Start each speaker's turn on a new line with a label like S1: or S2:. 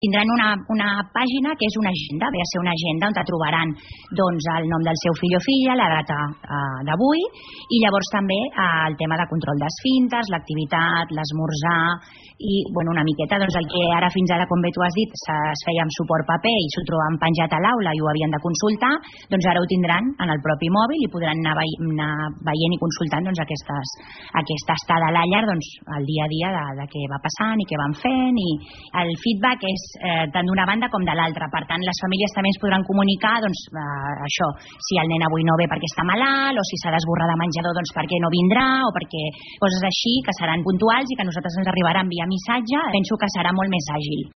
S1: tindran una pàgina que és una agenda, ve a ser una agenda on trobaran doncs, el nom del seu fill o filla, la data d'avui, i llavors també el tema de control d'esfínters, l'activitat, l'esmorzar, i una miqueta doncs, el que ara fins ara, com bé tu has dit, es feia amb suport paper i s'ho trobaven penjat a l'aula i ho havien de consultar, doncs ara ho tindran en el propi mòbil i podran anar veient i consultant doncs, aquesta estada a la llar doncs, el dia a dia de què va passant i què van fent, i el feedback és tant d'una banda com de l'altra. Per tant, les famílies també es podran comunicar doncs, això, si el nen avui no ve perquè està malalt, o si s'ha d'esborrar de menjador doncs perquè no vindrà, o perquè coses així que seran puntuals i que a nosaltres ens arribaran via missatge. Penso que serà molt més àgil.